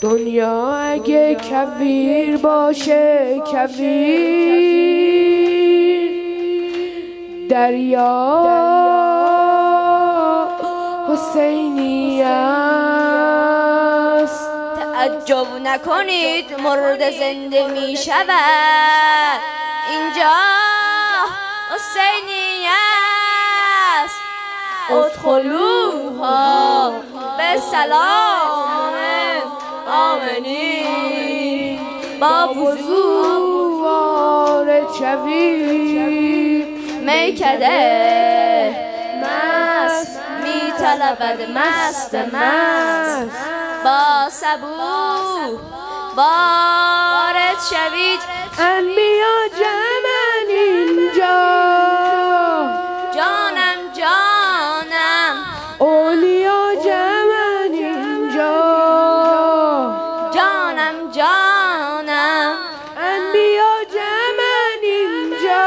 دنیا اگه کویر باشه کویر، دریا حسینی است. تعجب نکنید مرد زنده می شود، اینجا حسینی است. ادخلوها به سلام آمنین، با وضو وارد شوید. میکده مست می طلبد مست مست، با صبور وارد شوید. انبیا جمعن اینجا، جانم جانم اولیا جمعن اینجا، جانم جانم انبیا جمعن اینجا،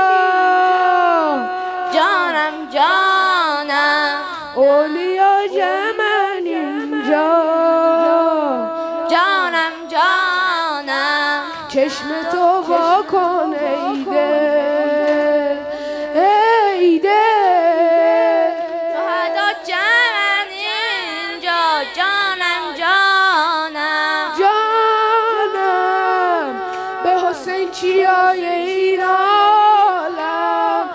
جانم جانم اولیا جمعن اینجا، جانم جانم. چشم تو وا کن ای دل، ای دل، شهدا جمعن اینجا، جانم جانم جانم به حسین چیای این عالم،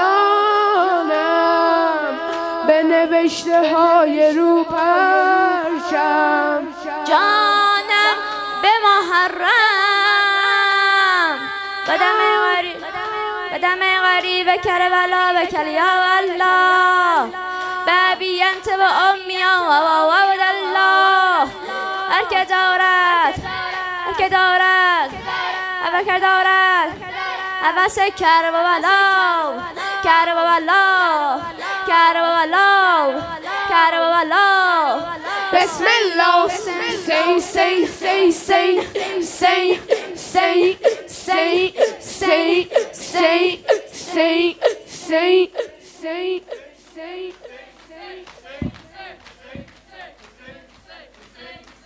جانم به نوشته های رو پرچم، جانم به محرم، بدم غریب کربلا و کلیا والله، بابی انت و امیا و عبد الله. هر که دارد هوس کربلا، بسم الله. say